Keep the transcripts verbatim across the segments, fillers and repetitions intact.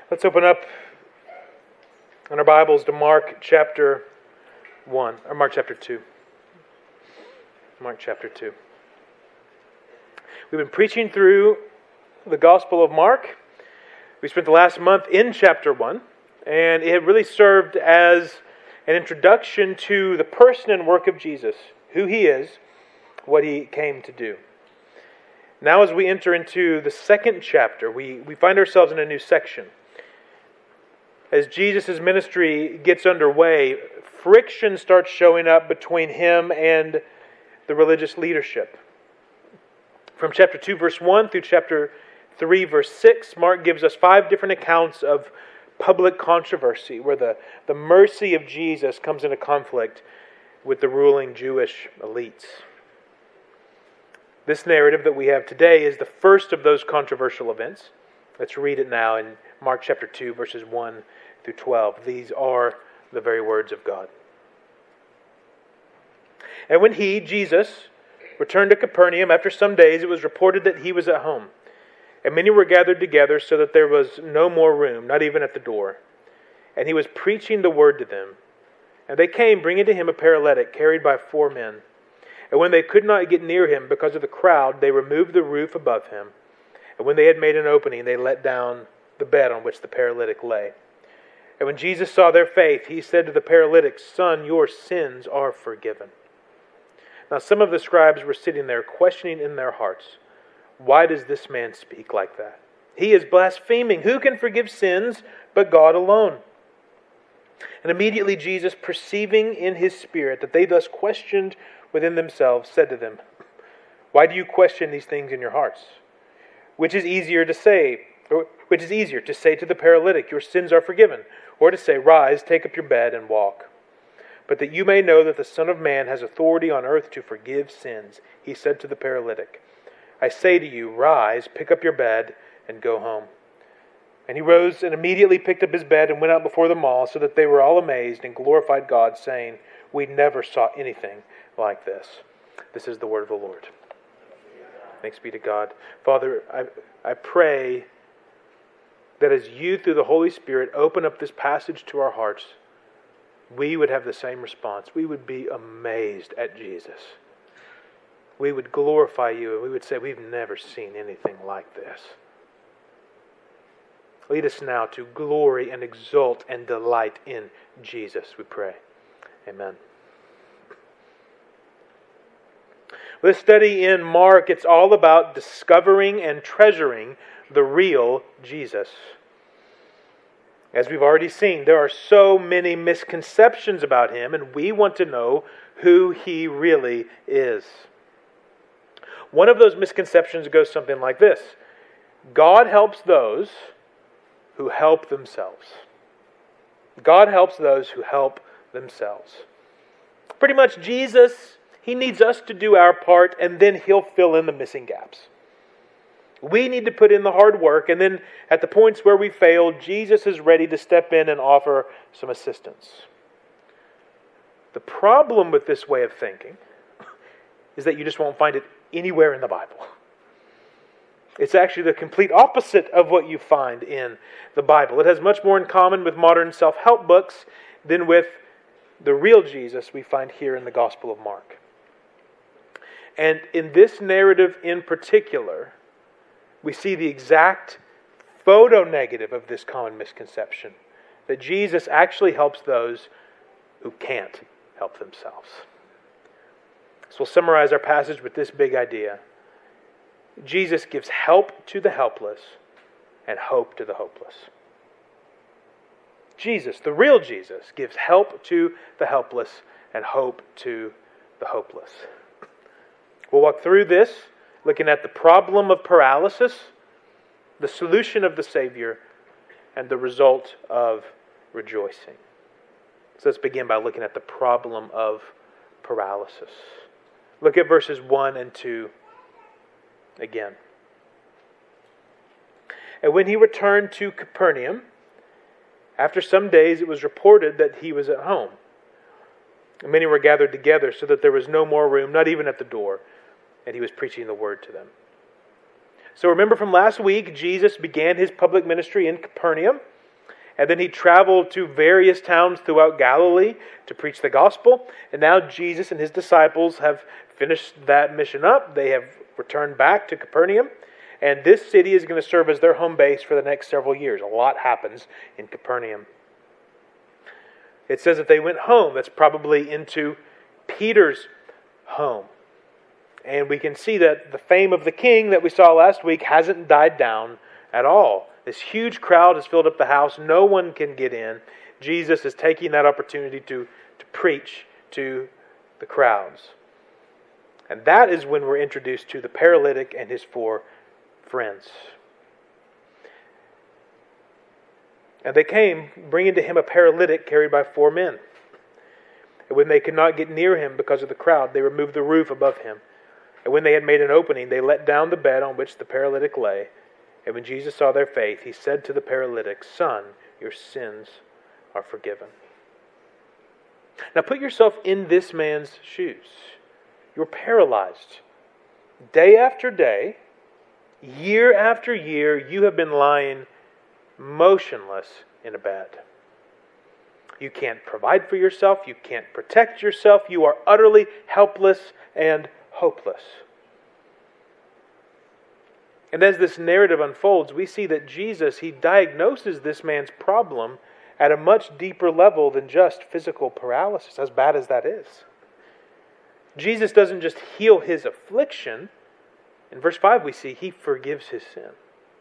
Let's open up in our Bibles to Mark chapter one, or Mark chapter two. Mark chapter two. We've been preaching through the Gospel of Mark. We spent the last month in chapter one, and it really served as an introduction to the person and work of Jesus, who He is, what He came to do. Now as we enter into the second chapter, we, we find ourselves in a new section. As Jesus' ministry gets underway, friction starts showing up between Him and the religious leadership. From chapter two, verse one through chapter three, verse six, Mark gives us five different accounts of public controversy where the, the mercy of Jesus comes into conflict with the ruling Jewish elites. This narrative that we have today is the first of those controversial events. Let's read it now in Mark chapter two, verses one through twelve. These are the very words of God. And when he, Jesus, returned to Capernaum after some days, it was reported that he was at home. And many were gathered together so that there was no more room, not even at the door. And he was preaching the word to them. And they came, bringing to him a paralytic carried by four men. And when they could not get near him because of the crowd, they removed the roof above him. And when they had made an opening, they let down the bed on which the paralytic lay. And when Jesus saw their faith, he said to the paralytic, "Son, your sins are forgiven." Now some of the scribes were sitting there, questioning in their hearts, "Why does this man speak like that? He is blaspheming. Who can forgive sins but God alone?" And immediately Jesus, perceiving in his spirit that they thus questioned within themselves, said to them, "Why do you question these things in your hearts? Which is easier to say, or which is easier to say to the paralytic, 'Your sins are forgiven,' or to say, 'Rise, take up your bed and walk'? But that you may know that the Son of Man has authority on earth to forgive sins," he said to the paralytic, "I say to you, rise, pick up your bed, and go home." And he rose and immediately picked up his bed and went out before them all, so that they were all amazed and glorified God, saying, "We never saw anything like this." This is the word of the Lord. Thanks be to God. Father, I, I pray that as you, through the Holy Spirit, open up this passage to our hearts, we would have the same response. We would be amazed at Jesus. We would glorify you, and we would say, "We've never seen anything like this." Lead us now to glory and exult and delight in Jesus, we pray. Amen. This study in Mark, it's all about discovering and treasuring the real Jesus. As we've already seen, there are so many misconceptions about him, and we want to know who he really is. One of those misconceptions goes something like this: God helps those who help themselves. God helps those who help themselves. Pretty much Jesus, he needs us to do our part, and then he'll fill in the missing gaps. We need to put in the hard work, and then at the points where we fail, Jesus is ready to step in and offer some assistance. The problem with this way of thinking is that you just won't find it anywhere in the Bible. It's actually the complete opposite of what you find in the Bible. It has much more in common with modern self-help books than with the real Jesus we find here in the Gospel of Mark. And in this narrative in particular, we see the exact photo negative of this common misconception, that Jesus actually helps those who can't help themselves. So we'll summarize our passage with this big idea. Jesus gives help to the helpless and hope to the hopeless. Jesus, the real Jesus, gives help to the helpless and hope to the hopeless. We'll walk through this, looking at the problem of paralysis, the solution of the Savior, and the result of rejoicing. So let's begin by looking at the problem of paralysis. Look at verses one and two again. And when he returned to Capernaum, after some days it was reported that he was at home. And many were gathered together so that there was no more room, not even at the door. And he was preaching the word to them. So remember from last week, Jesus began his public ministry in Capernaum. And then he traveled to various towns throughout Galilee to preach the gospel. And now Jesus and his disciples have finished that mission up. They have returned back to Capernaum. And this city is going to serve as their home base for the next several years. A lot happens in Capernaum. It says that they went home. That's probably into Peter's home. And we can see that the fame of the king that we saw last week hasn't died down at all. This huge crowd has filled up the house. No one can get in. Jesus is taking that opportunity to, to preach to the crowds. And that is when we're introduced to the paralytic and his four friends. And they came, bringing to him a paralytic carried by four men. And when they could not get near him because of the crowd, they removed the roof above him. And when they had made an opening, they let down the bed on which the paralytic lay. And when Jesus saw their faith, he said to the paralytic, "Son, your sins are forgiven." Now put yourself in this man's shoes. You're paralyzed. Day after day, year after year, you have been lying motionless in a bed. You can't provide for yourself. You can't protect yourself. You are utterly helpless and hopeless. And as this narrative unfolds, we see that Jesus, he diagnoses this man's problem at a much deeper level than just physical paralysis, as bad as that is. Jesus doesn't just heal his affliction. In verse five we see he forgives his sin.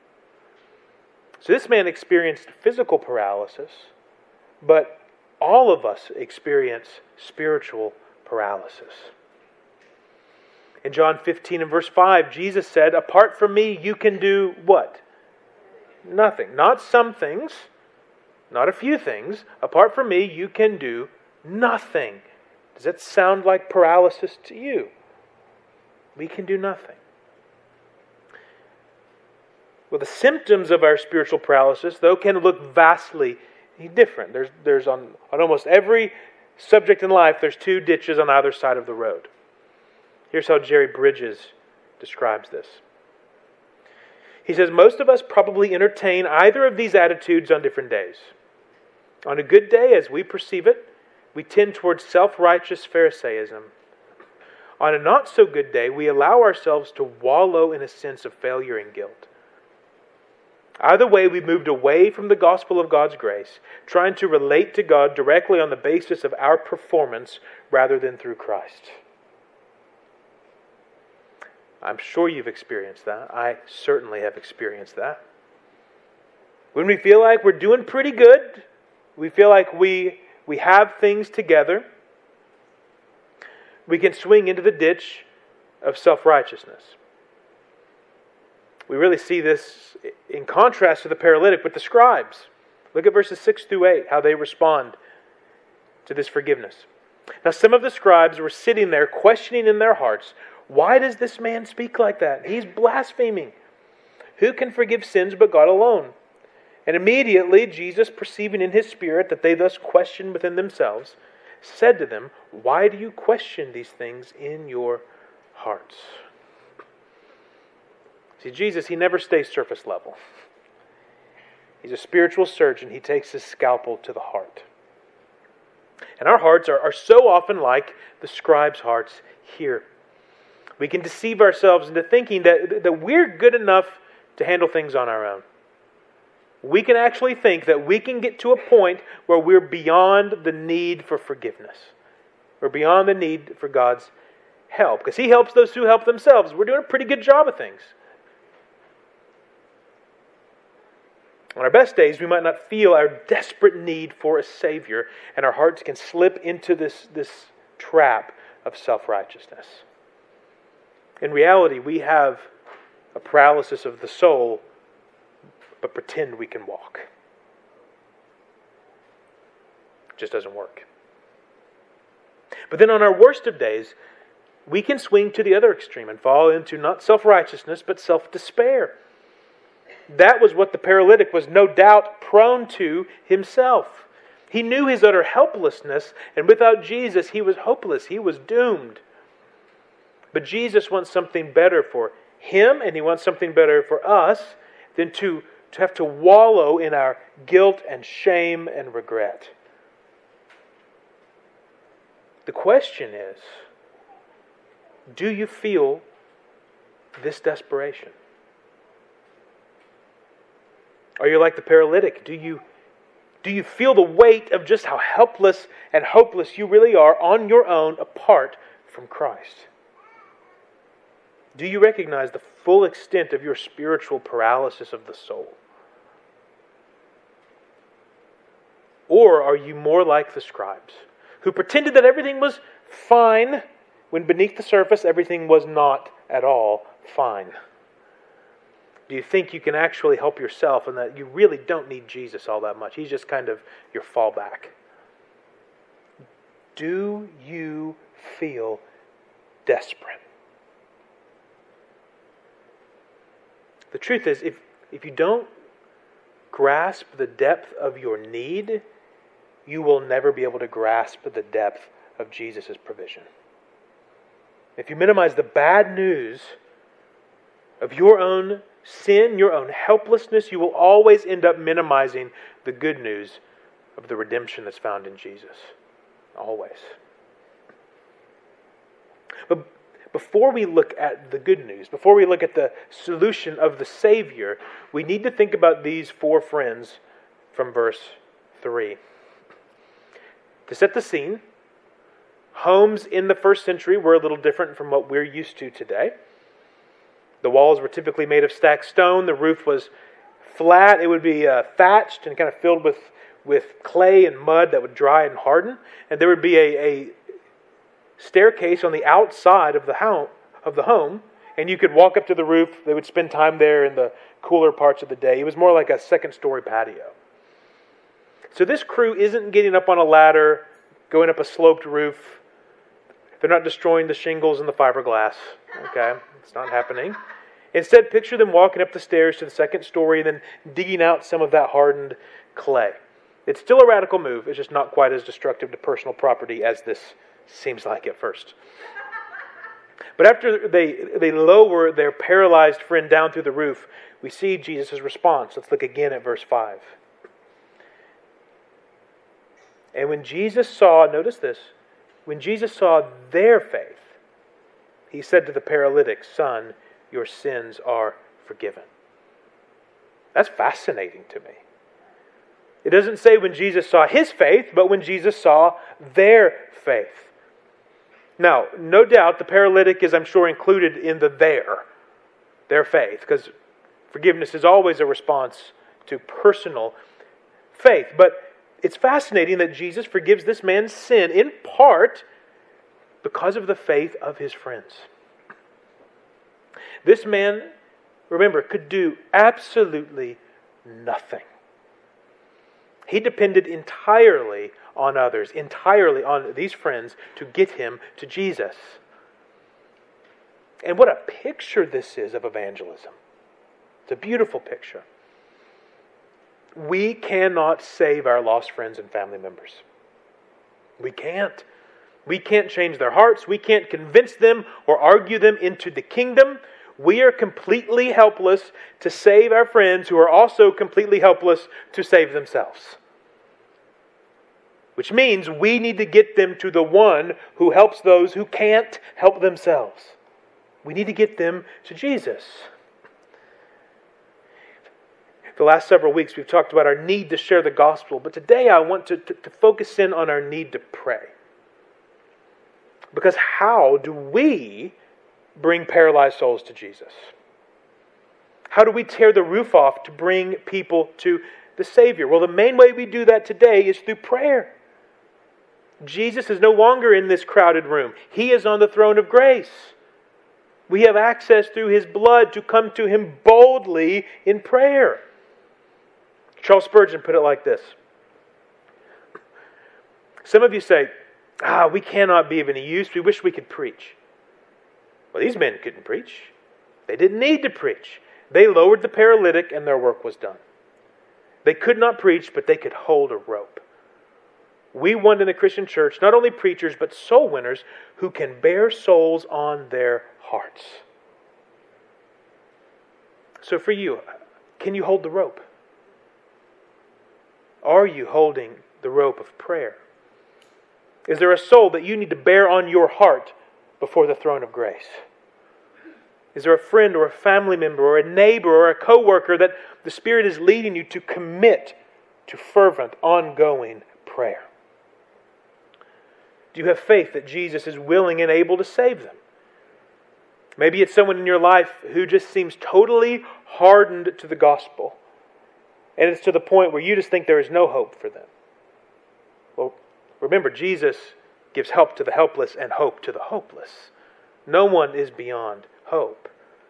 So this man experienced physical paralysis, but all of us experience spiritual paralysis. In John fifteen and verse five, Jesus said, "Apart from me, you can do" what? Nothing. Not some things, not a few things. Apart from me, you can do nothing. Does that sound like paralysis to you? We can do nothing. Well, the symptoms of our spiritual paralysis, though, can look vastly different. There's, there's on, on almost every subject in life, there's two ditches on either side of the road. Here's how Jerry Bridges describes this. He says, most of us probably entertain either of these attitudes on different days. On a good day, as we perceive it, we tend towards self-righteous Pharisaism. On a not-so-good day, we allow ourselves to wallow in a sense of failure and guilt. Either way, we've moved away from the gospel of God's grace, trying to relate to God directly on the basis of our performance rather than through Christ. I'm sure you've experienced that. I certainly have experienced that. When we feel like we're doing pretty good, we feel like we, we have things together, we can swing into the ditch of self-righteousness. We really see this in contrast to the paralytic with the scribes. Look at verses six through eight, how they respond to this forgiveness. Now some of the scribes were sitting there questioning in their hearts, "Why does this man speak like that? He's blaspheming. Who can forgive sins but God alone?" And immediately Jesus, perceiving in his spirit that they thus questioned within themselves, said to them, "Why do you question these things in your hearts?" See, Jesus, he never stays surface level. He's a spiritual surgeon. He takes his scalpel to the heart. And our hearts are, are so often like the scribes' hearts here. We can deceive ourselves into thinking that, that we're good enough to handle things on our own. We can actually think that we can get to a point where we're beyond the need for forgiveness. We're beyond the need for God's help. Because He helps those who help themselves. We're doing a pretty good job of things. On our best days, we might not feel our desperate need for a Savior, and our hearts can slip into this, this trap of self-righteousness. In reality, we have a paralysis of the soul, but pretend we can walk. It just doesn't work. But then on our worst of days, we can swing to the other extreme and fall into not self-righteousness, but self-despair. That was what the paralytic was no doubt prone to himself. He knew his utter helplessness, and without Jesus, he was hopeless. He was doomed. But Jesus wants something better for him, and He wants something better for us than to to have to wallow in our guilt and shame and regret. The question is, do you feel this desperation? Are you like the paralytic? Do you, do you feel the weight of just how helpless and hopeless you really are on your own apart from Christ? Do you recognize the full extent of your spiritual paralysis of the soul? Or are you more like the scribes, who pretended that everything was fine when beneath the surface everything was not at all fine? Do you think you can actually help yourself and that you really don't need Jesus all that much? He's just kind of your fallback. Do you feel desperate? The truth is, if, if you don't grasp the depth of your need, you will never be able to grasp the depth of Jesus' provision. If you minimize the bad news of your own sin, your own helplessness, you will always end up minimizing the good news of the redemption that's found in Jesus. Always. But before we look at the good news, before we look at the solution of the Savior, we need to think about these four friends from verse three. To set the scene, homes in the first century were a little different from what we're used to today. The walls were typically made of stacked stone. The roof was flat. It would be uh, thatched and kind of filled with, with clay and mud that would dry and harden. And there would be a, a staircase on the outside of the home, of the home, and you could walk up to the roof. They would spend time there in the cooler parts of the day. It was more like a second-story patio. So this crew isn't getting up on a ladder, going up a sloped roof. They're not destroying the shingles and the fiberglass. Okay, it's not happening. Instead, picture them walking up the stairs to the second story and then digging out some of that hardened clay. It's still a radical move. It's just not quite as destructive to personal property as this seems like at first. But after they, they lower their paralyzed friend down through the roof, we see Jesus' response. Let's look again at verse five. And when Jesus saw, notice this, when Jesus saw their faith, He said to the paralytic, "Son, your sins are forgiven." That's fascinating to me. It doesn't say when Jesus saw his faith, but when Jesus saw their faith. Now, no doubt the paralytic is, I'm sure, included in the their, their faith, because forgiveness is always a response to personal faith. But it's fascinating that Jesus forgives this man's sin in part because of the faith of his friends. This man, remember, could do absolutely nothing. He depended entirely on others, entirely on these friends to get him to Jesus. And what a picture this is of evangelism. It's a beautiful picture. We cannot save our lost friends and family members. We can't. We can't change their hearts. We can't convince them or argue them into the kingdom. We are completely helpless to save our friends who are also completely helpless to save themselves. Which means we need to get them to the one who helps those who can't help themselves. We need to get them to Jesus. The last several weeks we've talked about our need to share the gospel, but today I want to, to, to focus in on our need to pray. Because how do we bring paralyzed souls to Jesus? How do we tear the roof off to bring people to the Savior? Well, the main way we do that today is through prayer. Jesus is no longer in this crowded room. He is on the throne of grace. We have access through His blood to come to Him boldly in prayer. Charles Spurgeon put it like this. Some of you say, ah, we cannot be of any use. We wish we could preach. Well, these men couldn't preach. They didn't need to preach. They lowered the paralytic and their work was done. They could not preach, but they could hold a rope. We want in the Christian church not only preachers, but soul winners who can bear souls on their hearts. So for you, Can you hold the rope? Are you holding the rope of prayer? Is there a soul that you need to bear on your heart before the throne of grace? Is there a friend or a family member or a neighbor or a coworker that the Spirit is leading you to commit to fervent, ongoing prayer? Do you have faith that Jesus is willing and able to save them? Maybe it's someone in your life who just seems totally hardened to the gospel. And it's to the point where you just think there is no hope for them. Well, remember, Jesus gives help to the helpless and hope to the hopeless. No one is beyond hope.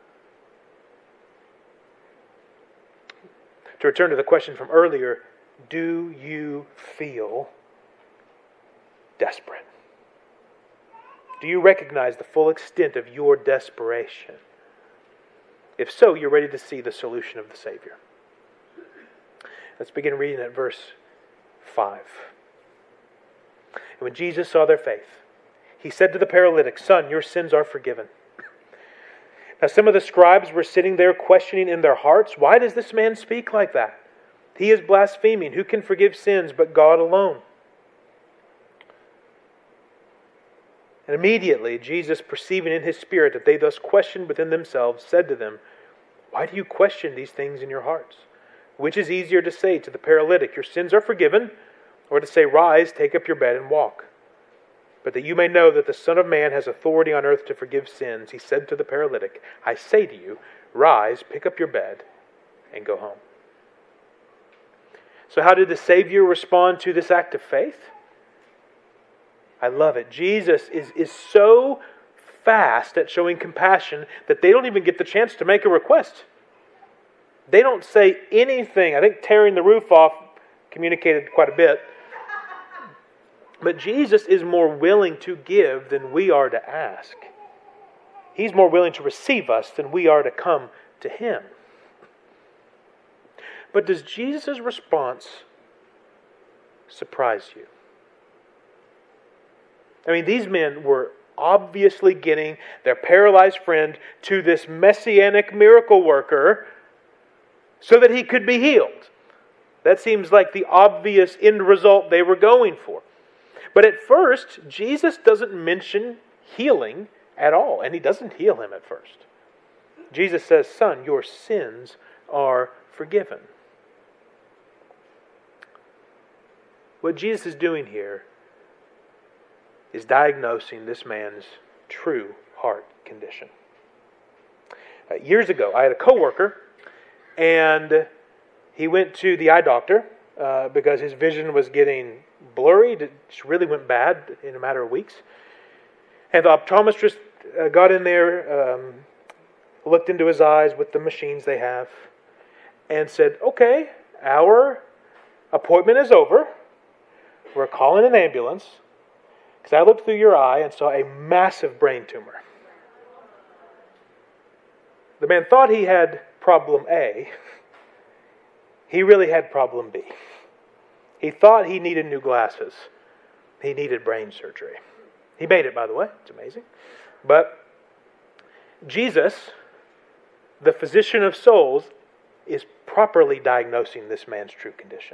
To return to the question from earlier, do you feel desperate? Do you recognize the full extent of your desperation? If so, you're ready to see the solution of the Savior. Let's begin reading at verse five. And when Jesus saw their faith, He said to the paralytic, "Son, your sins are forgiven." Now some of the scribes were sitting there questioning in their hearts, "Why does this man speak like that? He is blaspheming. Who can forgive sins but God alone?" And immediately Jesus, perceiving in His spirit that they thus questioned within themselves, said to them, "Why do you question these things in your hearts? Which is easier to say to the paralytic, 'Your sins are forgiven,' or to say, 'Rise, take up your bed and walk'? But that you may know that the Son of Man has authority on earth to forgive sins," He said to the paralytic, "I say to you, rise, pick up your bed, and go home." So how did the Savior respond to this act of faith? I love it. Jesus is, is so fast at showing compassion that they don't even get the chance to make a request. They don't say anything. I think tearing the roof off communicated quite a bit. But Jesus is more willing to give than we are to ask. He's more willing to receive us than we are to come to Him. But does Jesus' response surprise you? I mean, these men were obviously getting their paralyzed friend to this messianic miracle worker so that he could be healed. That seems like the obvious end result they were going for. But at first, Jesus doesn't mention healing at all, and He doesn't heal him at first. Jesus says, "Son, your sins are forgiven." What Jesus is doing here is diagnosing this man's true heart condition. Uh, years ago, I had a coworker, and he went to the eye doctor uh, because his vision was getting blurry. It just really went bad in a matter of weeks. And the optometrist uh, got in there, um, looked into his eyes with the machines they have, and said, "Okay, our appointment is over. We're calling an ambulance, because I looked through your eye and saw a massive brain tumor." The man thought he had problem A. He really had problem B. He thought he needed new glasses. He needed brain surgery. He made it, by the way. It's amazing. But Jesus, the physician of souls, is properly diagnosing this man's true condition.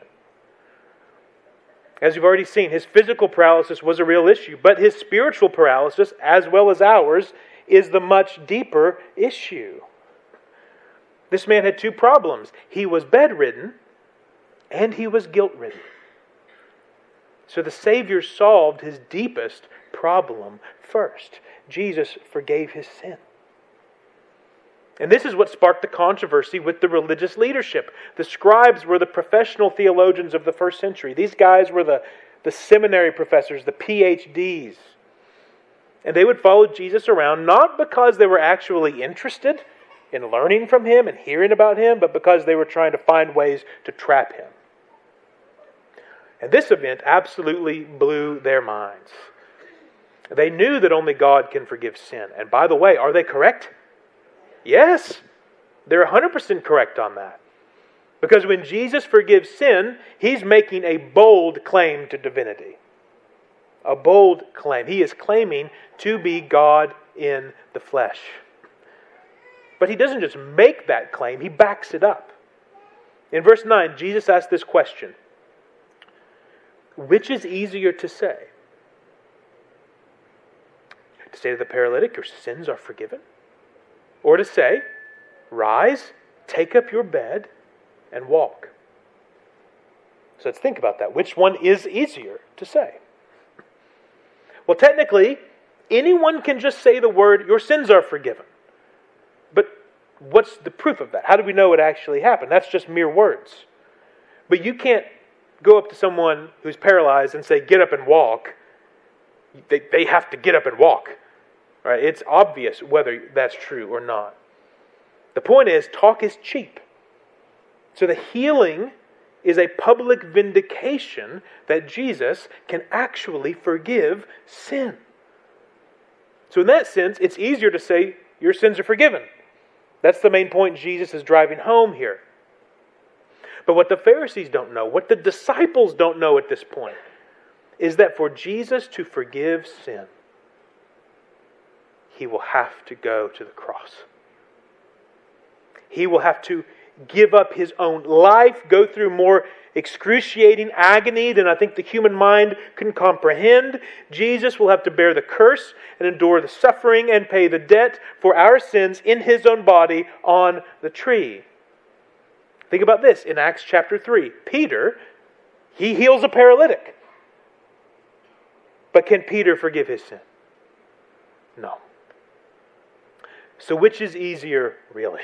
As you've already seen, his physical paralysis was a real issue, but his spiritual paralysis, as well as ours, is the much deeper issue. This man had two problems. He was bedridden, and he was guilt-ridden. So the Savior solved his deepest problem first. Jesus forgave his sin. And this is what sparked the controversy with the religious leadership. The scribes were the professional theologians of the first century. These guys were the, the seminary professors, the P H Ds. And they would follow Jesus around not because they were actually interested in learning from Him and hearing about Him, but because they were trying to find ways to trap Him. And this event absolutely blew their minds. They knew that only God can forgive sin. And by the way, are they correct? Yes, they're one hundred percent correct on that. Because when Jesus forgives sin, He's making a bold claim to divinity. A bold claim. He is claiming to be God in the flesh. But He doesn't just make that claim, He backs it up. In verse nine, Jesus asked this question: which is easier to say? To say to the paralytic, your sins are forgiven? Or to say, rise, take up your bed, and walk? So let's think about that. Which one is easier to say? Well, technically, anyone can just say the word, your sins are forgiven. But what's the proof of that? How do we know it actually happened? That's just mere words. But you can't go up to someone who's paralyzed and say, get up and walk. They, they have to get up and walk. Right? It's obvious whether that's true or not. The point is, talk is cheap. So the healing is a public vindication that Jesus can actually forgive sin. So in that sense, it's easier to say, your sins are forgiven. That's the main point Jesus is driving home here. But what the Pharisees don't know, what the disciples don't know at this point, is that for Jesus to forgive sin, He will have to go to the cross. He will have to give up His own life, go through more excruciating agony than I think the human mind can comprehend. Jesus will have to bear the curse and endure the suffering and pay the debt for our sins in His own body on the tree. Think about this in Acts chapter three. Peter, he heals a paralytic. But can Peter forgive his sin? No. So which is easier, really?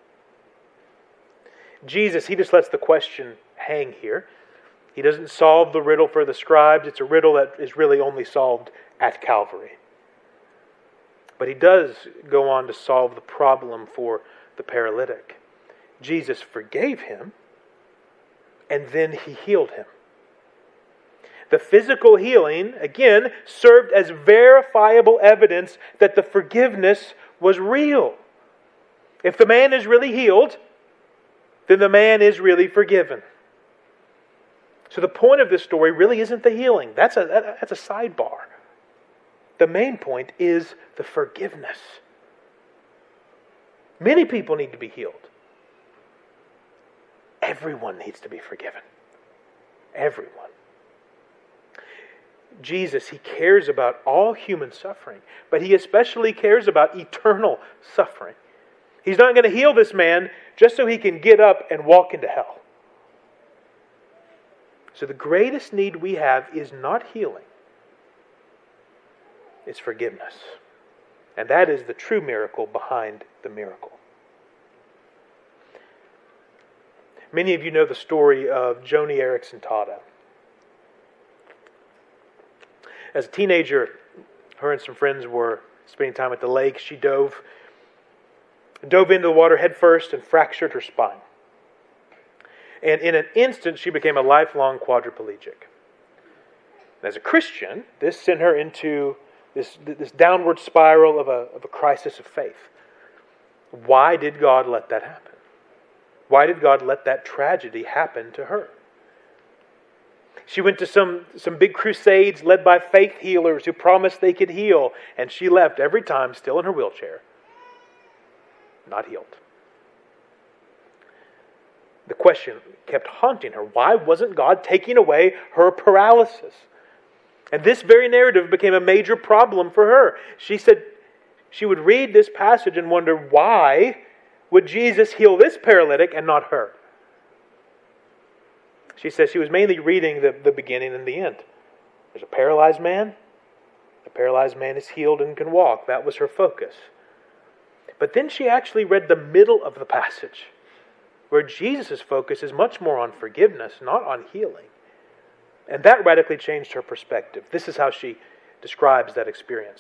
Jesus, He just lets the question hang here. He doesn't solve the riddle for the scribes. It's a riddle that is really only solved at Calvary. But He does go on to solve the problem for the paralytic. Jesus forgave him, and then He healed him. The physical healing, again, served as verifiable evidence that the forgiveness was real. If the man is really healed, then the man is really forgiven. So the point of this story really isn't the healing. That's a, that's a sidebar. The main point is the forgiveness. Many people need to be healed. Everyone needs to be forgiven. Everyone. Jesus, He cares about all human suffering, but He especially cares about eternal suffering. He's not going to heal this man just so he can get up and walk into hell. So the greatest need we have is not healing. It's forgiveness. And that is the true miracle behind the miracle. Many of you know the story of Joni Eareckson Tada. As a teenager, her and some friends were spending time at the lake. She dove, dove into the water head first and fractured her spine. And in an instant, she became a lifelong quadriplegic. As a Christian, this sent her into this, this downward spiral of a, of a crisis of faith. Why did God let that happen? Why did God let that tragedy happen to her? She went to some, some big crusades led by faith healers who promised they could heal, and she left every time still in her wheelchair, not healed. The question kept haunting her. Why wasn't God taking away her paralysis? And this very narrative became a major problem for her. She said she would read this passage and wonder, why would Jesus heal this paralytic and not her? She says she was mainly reading the, the beginning and the end. There's a paralyzed man. The paralyzed man is healed and can walk. That was her focus. But then she actually read the middle of the passage, where Jesus' focus is much more on forgiveness, not on healing. And that radically changed her perspective. This is how she describes that experience.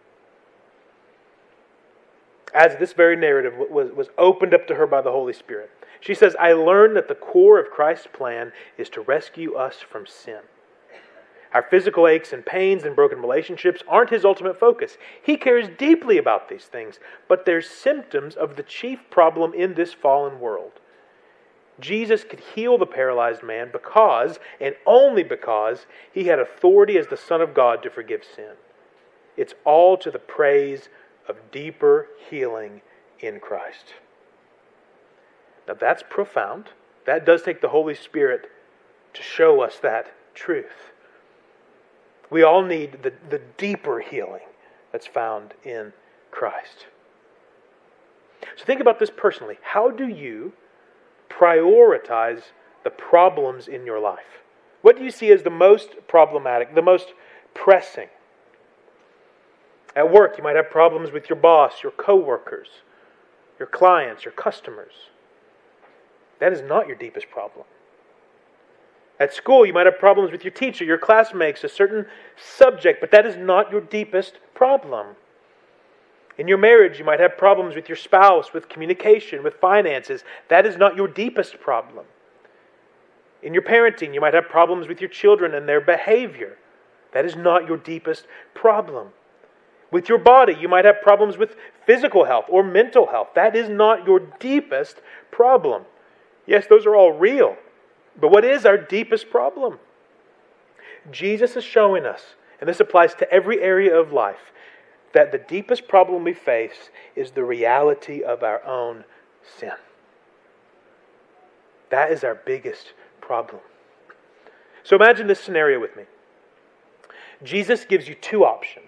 As this very narrative was, was opened up to her by the Holy Spirit, she says, I learned that the core of Christ's plan is to rescue us from sin. Our physical aches and pains and broken relationships aren't His ultimate focus. He cares deeply about these things, but they're symptoms of the chief problem in this fallen world. Jesus could heal the paralyzed man because, and only because, He had authority as the Son of God to forgive sin. It's all to the praise of deeper healing in Christ. Now that's profound, That does take the Holy Spirit to show us that truth. We all need the, the deeper healing that's found in Christ. So think about this personally. How do you prioritize the problems in your life? What do you see as the most problematic, the most pressing? At work, you might have problems with your boss, your coworkers, your clients, your customers. That is not your deepest problem. At school, you might have problems with your teacher, your classmates, a certain subject, but that is not your deepest problem. In your marriage, you might have problems with your spouse, with communication, with finances. That is not your deepest problem. In your parenting, you might have problems with your children and their behavior. That is not your deepest problem. With your body, you might have problems with physical health or mental health. That is not your deepest problem. Yes, those are all real. But what is our deepest problem? Jesus is showing us, and this applies to every area of life, that the deepest problem we face is the reality of our own sin. That is our biggest problem. So imagine this scenario with me. Jesus gives you two options.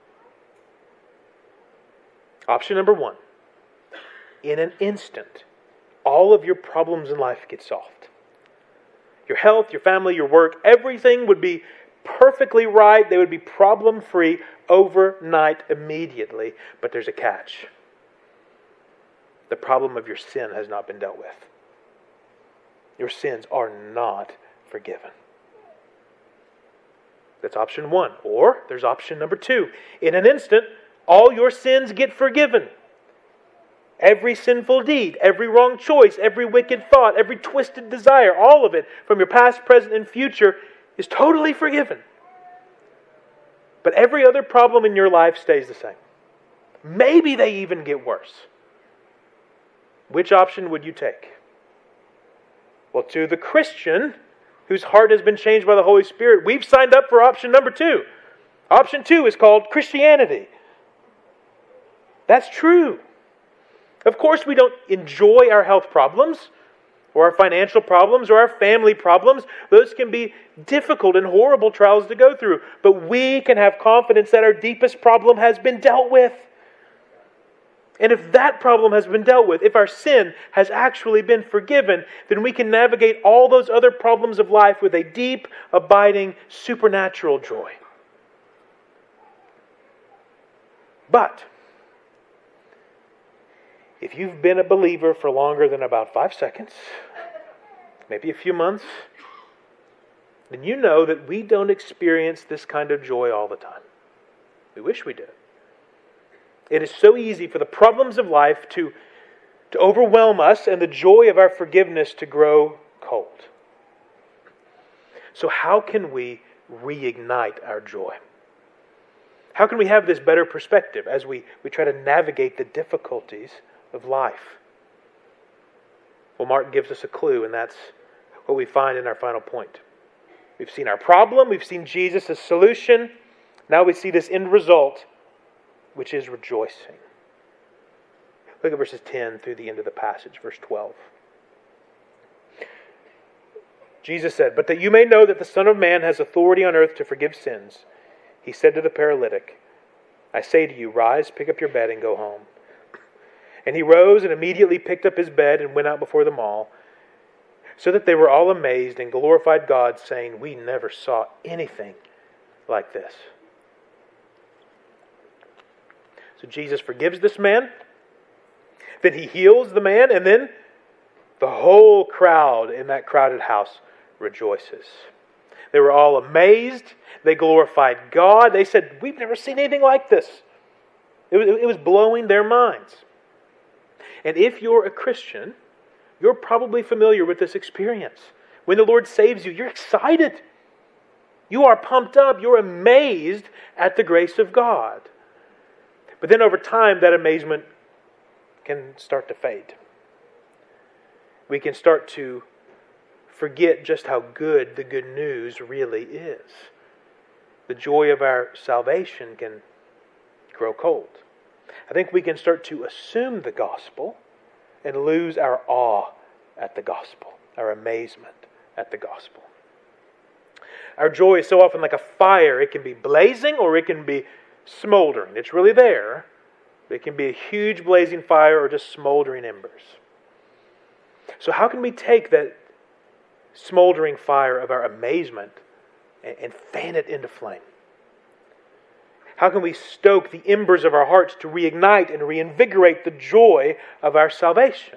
Option number one, in an instant, all of your problems in life get solved. Your health, your family, your work, everything would be perfectly right. They would be problem-free overnight, immediately. But there's a catch. The problem of your sin has not been dealt with. Your sins are not forgiven. That's option one. Or there's option number two. In an instant, all your sins get forgiven. Every sinful deed, every wrong choice, every wicked thought, every twisted desire, all of it from your past, present, and future is totally forgiven. But every other problem in your life stays the same. Maybe they even get worse. Which option would you take? Well, to the Christian whose heart has been changed by the Holy Spirit, we've signed up for option number two. Option two is called Christianity. That's true. Of course, we don't enjoy our health problems, or our financial problems, or our family problems. Those can be difficult and horrible trials to go through. But we can have confidence that our deepest problem has been dealt with. And if that problem has been dealt with, if our sin has actually been forgiven, then we can navigate all those other problems of life with a deep, abiding, supernatural joy. But if you've been a believer for longer than about five seconds, maybe a few months, then you know that we don't experience this kind of joy all the time. We wish we did. It is so easy for the problems of life to, to overwhelm us and the joy of our forgiveness to grow cold. So how can we reignite our joy? How can we have this better perspective as we, we try to navigate the difficulties of life? Well, Mark gives us a clue, and that's what we find in our final point. We've seen our problem, we've seen Jesus' solution. Now we see this end result, which is rejoicing. Look at verses ten through the end of the passage, verse twelve. Jesus said, "But that you may know that the Son of Man has authority on earth to forgive sins, He said to the paralytic, I say to you, rise, pick up your bed, and go home. And he rose and immediately picked up his bed and went out before them all, so that they were all amazed and glorified God, saying, we never saw anything like this." So Jesus forgives this man, then He heals the man, and then the whole crowd in that crowded house rejoices. They were all amazed. They glorified God. They said, we've never seen anything like this. It was, it was blowing their minds. And if you're a Christian, you're probably familiar with this experience. When the Lord saves you, you're excited. You are pumped up. You're amazed at the grace of God. But then over time, that amazement can start to fade. We can start to forget just how good the good news really is. The joy of our salvation can grow cold. I think we can start to assume the gospel and lose our awe at the gospel. our amazement at the gospel. Our joy is so often like a fire. It can be blazing or it can be smoldering. It's really there. It can be a huge blazing fire or just smoldering embers. So how can we take that smoldering fire of our amazement and, and fan it into flame? How can we stoke the embers of our hearts to reignite and reinvigorate the joy of our salvation?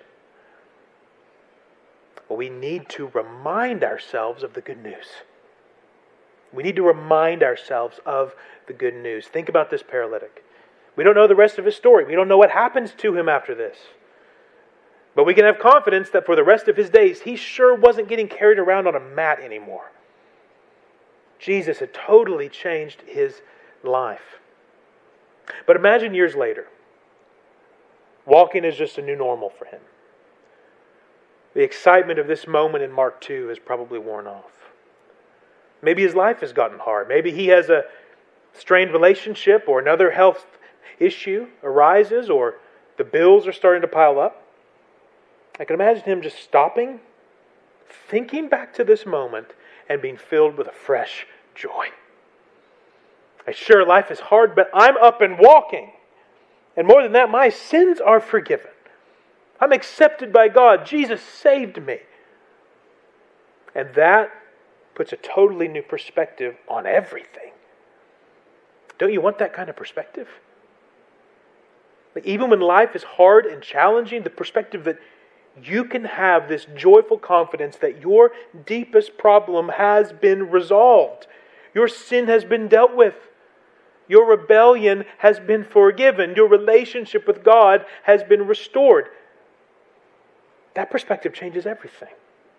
Well, we need to remind ourselves of the good news. We need to remind ourselves of the good news. Think about this paralytic. We don't know the rest of his story. We don't know what happens to him after this. But we can have confidence that for the rest of his days, he sure wasn't getting carried around on a mat anymore. Jesus had totally changed his life. But imagine years later, walking is just a new normal for him. The excitement of this moment in Mark two has probably worn off. Maybe his life has gotten hard. Maybe he has a strained relationship or another health issue arises or the bills are starting to pile up. I can imagine him just stopping, thinking back to this moment and being filled with a fresh joy. Sure, life is hard, but I'm up and walking. And more than that, my sins are forgiven. I'm accepted by God. Jesus saved me. And that puts a totally new perspective on everything. Don't you want that kind of perspective? Like even when life is hard and challenging, the perspective that you can have this joyful confidence that your deepest problem has been resolved. Your sin has been dealt with. Your rebellion has been forgiven. Your relationship with God has been restored. That perspective changes everything.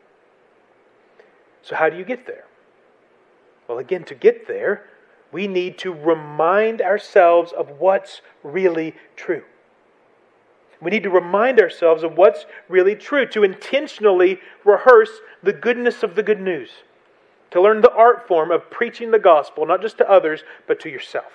So how do you get there? Well, again, to get there, we need to remind ourselves of what's really true. We need to remind ourselves of what's really true, to intentionally rehearse the goodness of the good news, to learn the art form of preaching the gospel, not just to others, but to yourself.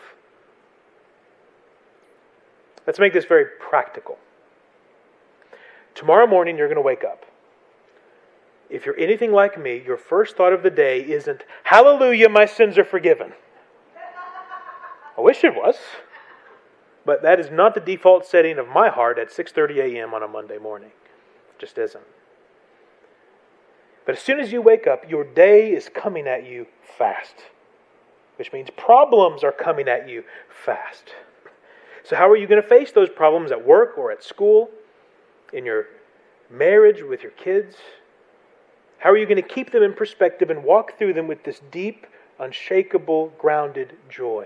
Let's make this very practical. Tomorrow morning, you're going to wake up. If you're anything like me, your first thought of the day isn't, hallelujah, my sins are forgiven. I wish it was. But that is not the default setting of my heart at six thirty a.m. on a Monday morning. It just isn't. But as soon as you wake up, your day is coming at you fast. Which means problems are coming at you fast. So how are you going to face those problems at work or at school? In your marriage, with your kids? How are you going to keep them in perspective and walk through them with this deep, unshakable, grounded joy?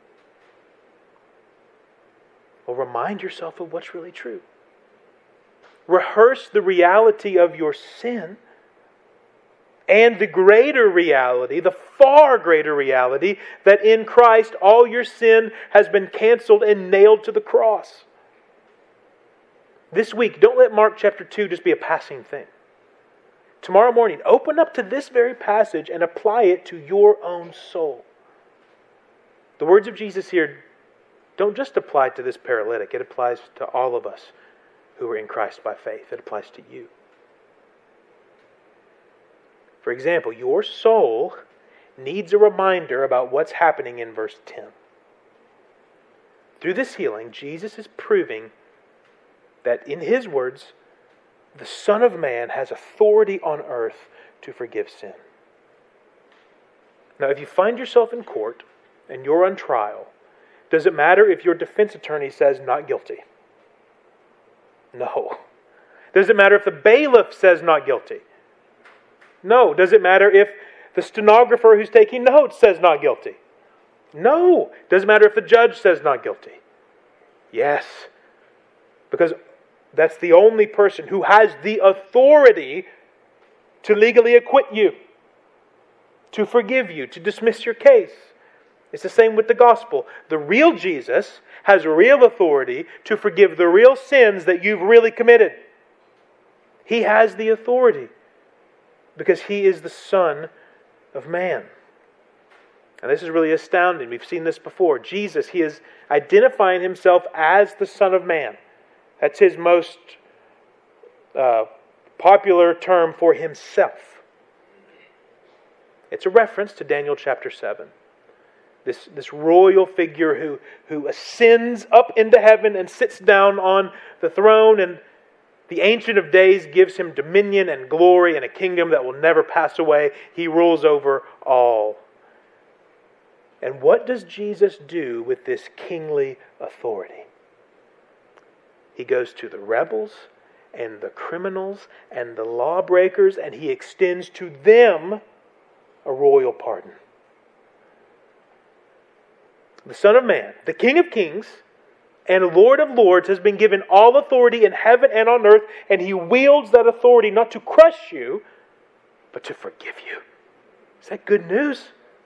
Well, remind yourself of what's really true. Rehearse the reality of your sin and the greater reality, the far greater reality, that in Christ all your sin has been canceled and nailed to the cross. This week, don't let Mark chapter two just be a passing thing. Tomorrow morning, open up to this very passage and apply it to your own soul. The words of Jesus here don't just apply to this paralytic. It applies to all of us who are in Christ by faith. It applies to you. For example, your soul needs a reminder about what's happening in verse ten. Through this healing, Jesus is proving that, in His words, the Son of Man has authority on earth to forgive sin. Now, if you find yourself in court and you're on trial, does it matter if your defense attorney says not guilty? No. Does it matter if the bailiff says not guilty? No. Does it matter if the stenographer who's taking notes says not guilty? No. Does it matter if the judge says not guilty? Yes. Because that's the only person who has the authority to legally acquit you, to forgive you, to dismiss your case. It's the same with the gospel. The real Jesus has real authority to forgive the real sins that you've really committed. He has the authority because He is the Son of Man. And this is really astounding. We've seen this before. Jesus, He is identifying Himself as the Son of Man. That's His most uh, popular term for himself. It's a reference to Daniel chapter seven. This, this royal figure who, who ascends up into heaven and sits down on the throne, and the Ancient of Days gives him dominion and glory and a kingdom that will never pass away. He rules over all. And what does Jesus do with this kingly authority? He goes to the rebels and the criminals and the lawbreakers, and he extends to them a royal pardon. The Son of Man, the King of Kings and Lord of Lords, has been given all authority in heaven and on earth, and he wields that authority not to crush you, but to forgive you. Is that good news?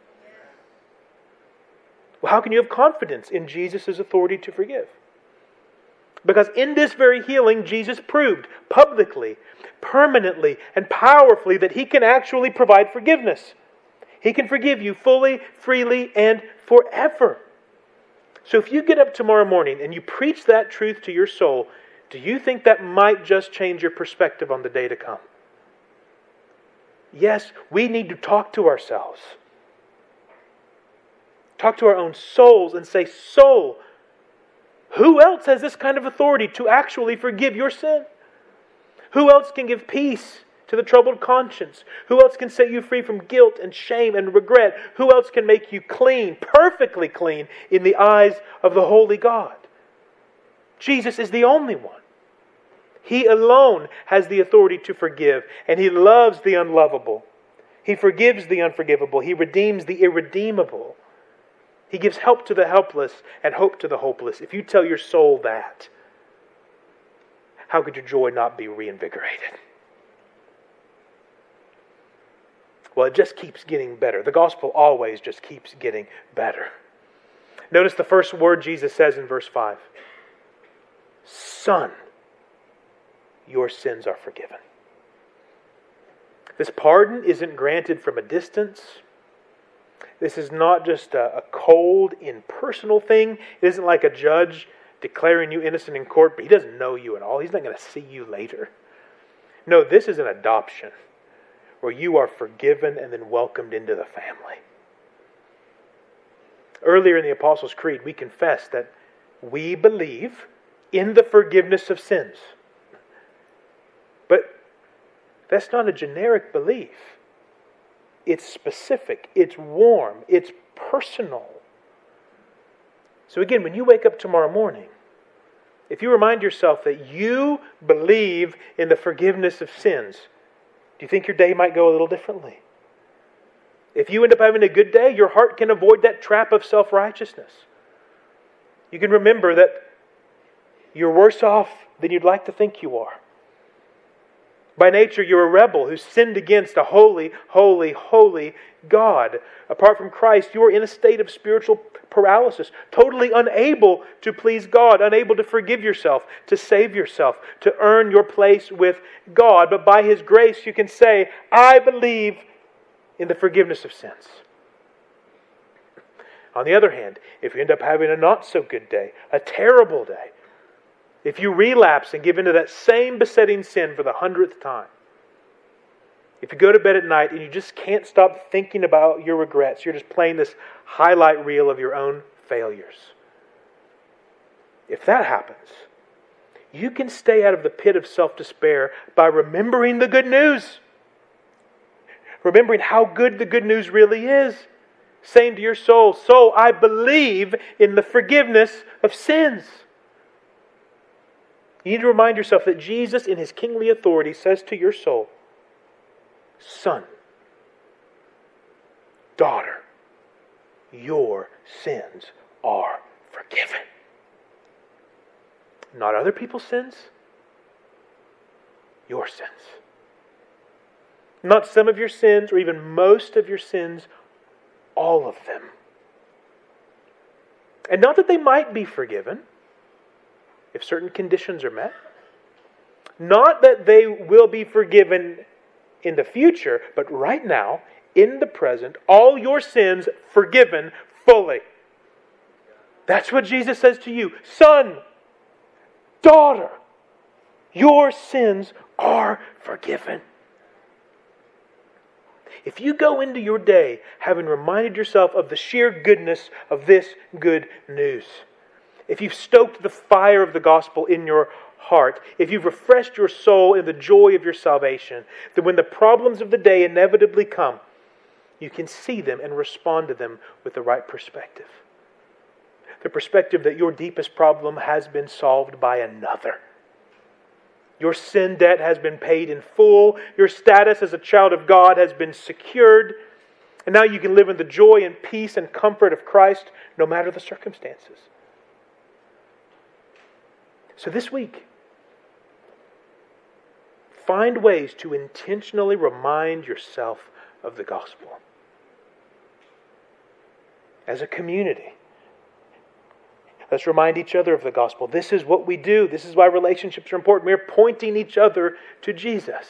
Well, how can you have confidence in Jesus' authority to forgive? Because in this very healing, Jesus proved publicly, permanently, and powerfully that he can actually provide forgiveness. He can forgive you fully, freely, and forever. So if you get up tomorrow morning and you preach that truth to your soul, do you think that might just change your perspective on the day to come? Yes, we need to talk to ourselves. Talk to our own souls and say, soul, who else has this kind of authority to actually forgive your sin? Who else can give peace to the troubled conscience? Who else can set you free from guilt and shame and regret? Who else can make you clean, perfectly clean, in the eyes of the holy God? Jesus is the only one. He alone has the authority to forgive, and He loves the unlovable. He forgives the unforgivable. He redeems the irredeemable. He gives help to the helpless and hope to the hopeless. If you tell your soul that, how could your joy not be reinvigorated? Well, it just keeps getting better. The gospel always just keeps getting better. Notice the first word Jesus says in verse five. Son, your sins are forgiven. This pardon isn't granted from a distance. This is not just a, a cold, impersonal thing. It isn't like a judge declaring you innocent in court, but he doesn't know you at all. He's not going to see you later. No, this is an adoption where you are forgiven and then welcomed into the family. Earlier in the Apostles' Creed, we confess that we believe in the forgiveness of sins. But that's not a generic belief. It's specific, it's warm, it's personal. So again, when you wake up tomorrow morning, if you remind yourself that you believe in the forgiveness of sins, do you think your day might go a little differently? If you end up having a good day, your heart can avoid that trap of self-righteousness. You can remember that you're worse off than you'd like to think you are. By nature, you're a rebel who sinned against a holy, holy, holy God. Apart from Christ, you are in a state of spiritual paralysis, totally unable to please God, unable to forgive yourself, to save yourself, to earn your place with God. But by His grace, you can say, I believe in the forgiveness of sins. On the other hand, if you end up having a not so good day, a terrible day, if you relapse and give into that same besetting sin for the hundredth time, if you go to bed at night and you just can't stop thinking about your regrets, you're just playing this highlight reel of your own failures. If that happens, you can stay out of the pit of self-despair by remembering the good news. Remembering how good the good news really is. Saying to your soul, soul, I believe in the forgiveness of sins. You need to remind yourself that Jesus, in His kingly authority, says to your soul, son, daughter, your sins are forgiven. Not other people's sins, your sins. Not some of your sins or even most of your sins, all of them. And not that they might be forgiven, if certain conditions are met. Not that they will be forgiven in the future, but right now, in the present, all your sins forgiven fully. That's what Jesus says to you. Son, daughter, Your sins are forgiven. If you go into your day having reminded yourself of the sheer goodness of this good news, if you've stoked the fire of the gospel in your heart, if you've refreshed your soul in the joy of your salvation, then when the problems of the day inevitably come, you can see them and respond to them with the right perspective. The perspective that your deepest problem has been solved by another. Your sin debt has been paid in full. Your status as a child of God has been secured. And now you can live in the joy and peace and comfort of Christ no matter the circumstances. So this week, find ways to intentionally remind yourself of the gospel. As a community, let's remind each other of the gospel. This is what we do. This is why relationships are important. We're pointing each other to Jesus.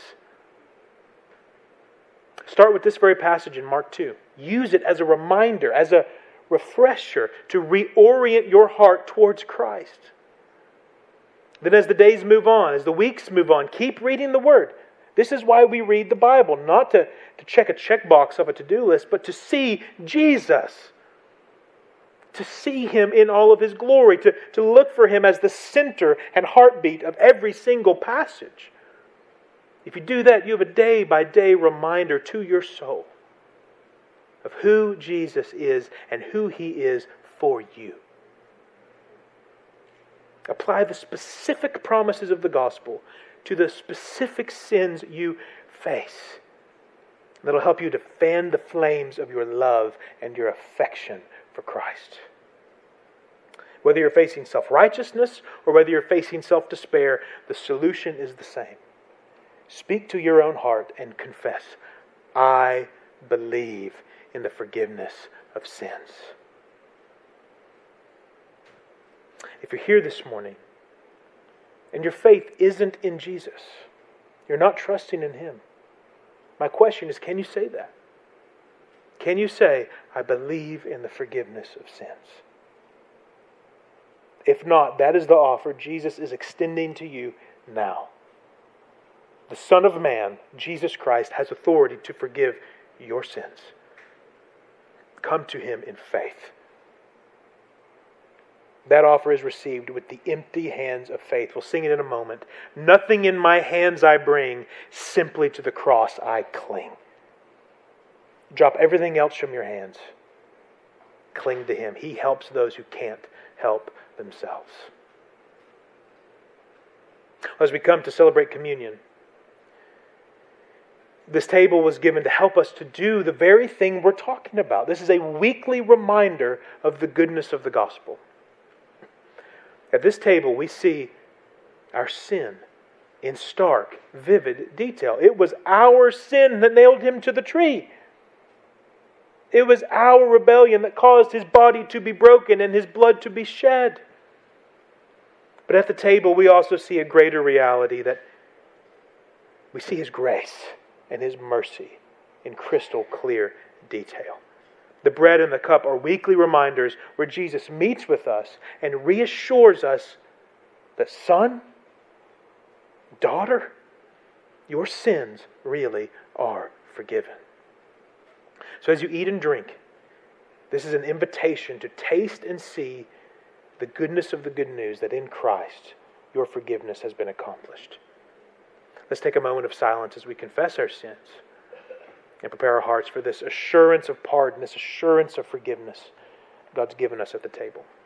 Start with this very passage in Mark two. Use it as a reminder, as a refresher to reorient your heart towards Christ. Then as the days move on, as the weeks move on, keep reading the Word. This is why we read the Bible, not to, to check a checkbox of a to-do list, but to see Jesus. To see Him in all of His glory, to, to look for Him as the center and heartbeat of every single passage. If you do that, you have a day-by-day reminder to your soul of who Jesus is and who He is for you. Apply the specific promises of the gospel to the specific sins you face. That'll help you to fan the flames of your love and your affection for Christ. Whether you're facing self-righteousness or whether you're facing self-despair, the solution is the same. Speak to your own heart and confess, I believe in the forgiveness of sins. If you're here this morning and your faith isn't in Jesus, you're not trusting in Him, my question is, can you say that? Can you say, I believe in the forgiveness of sins? If not, that is the offer Jesus is extending to you now. The Son of Man, Jesus Christ, has authority to forgive your sins. Come to Him in faith. That offer is received with the empty hands of faith. We'll sing it in a moment. Nothing in my hands I bring, simply to the cross I cling. Drop everything else from your hands. Cling to Him. He helps those who can't help themselves. As we come to celebrate communion, this table was given to help us to do the very thing we're talking about. This is a weekly reminder of the goodness of the gospel. At this table, we see our sin in stark, vivid detail. It was our sin that nailed Him to the tree. It was our rebellion that caused His body to be broken and His blood to be shed. But at the table, we also see a greater reality, that we see His grace and His mercy in crystal clear detail. The bread and the cup are weekly reminders where Jesus meets with us and reassures us that, son, daughter, your sins really are forgiven. So as you eat and drink, this is an invitation to taste and see the goodness of the good news that in Christ your forgiveness has been accomplished. Let's take a moment of silence as we confess our sins and prepare our hearts for this assurance of pardon, this assurance of forgiveness God's given us at the table.